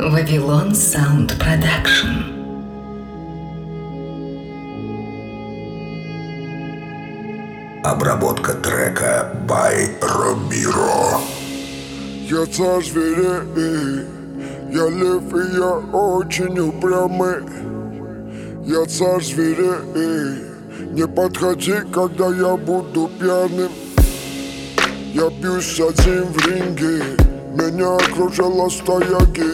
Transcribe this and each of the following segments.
Вавилон Саунд Продакшн. Обработка трека by Ромиро. Я царь зверей, я лев и я очень упрямый. Я царь зверей, не подходи, когда я буду пьяным. Я бьюсь один в ринге, меня окружила стояки.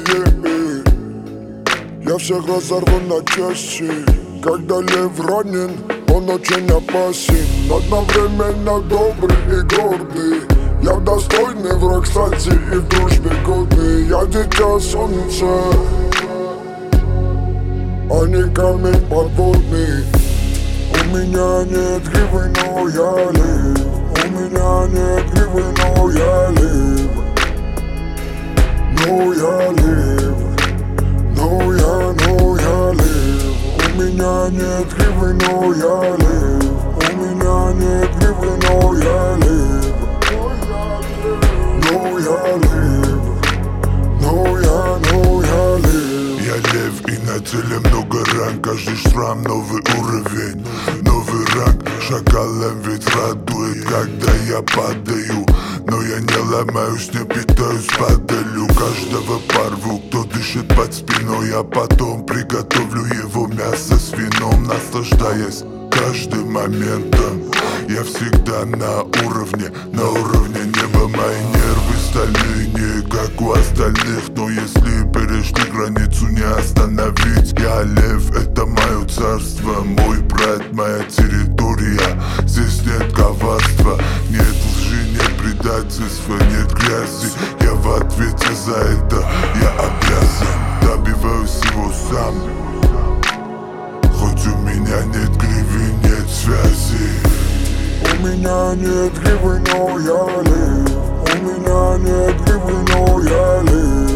Я всех разорву на части, когда лев ранен, он очень опасен. Одновременно добрый и гордый. Я достойный враг, кстати, и в дружбе годный. Я дитя солнца, а не камень подводный. У меня нет гривы, но я лев. У меня нет гривы, но я лев. Но я лев. Но я лев. У меня нет гривы, но я лев. У меня нет гривы, но я лев. Но я лев. Но я лев. Я лев и на теле много ран. Каждый шрам новый уровень, новый ранг. Шакалом ведь радует, когда я падаю. Но я не ломаюсь, не питаюсь падалью. Каждого порву, кто дышит под спиной. А потом приготовлю его мясо с вином, наслаждаясь каждым моментом. Я всегда на уровне неба. Мои нервы стальные, не как у остальных. Но если перешли границу, не остановить. Я лев, это мое царство, мой брат, моя территория. Здесь нет коварства, нет лжи, нет предательства, нет грязи. Я в ответе за это, я обязан. Добиваюсь его сам, хоть у меня нет гривы, нет связи. У меня нет гривы, но я лев. У меня нет гривы, но я лев.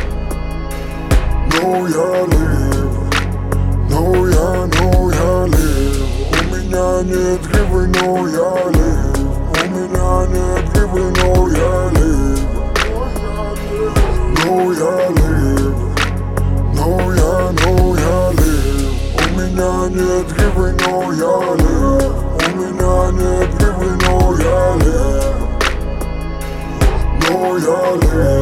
Но я лев. Но я лев. У меня нет гривы, но я лев. У меня нет гривы, но я лев. Но я лев. Но я лев. У меня нет гривы, но я лев. У меня нет гривы, но я лев. Но я лев.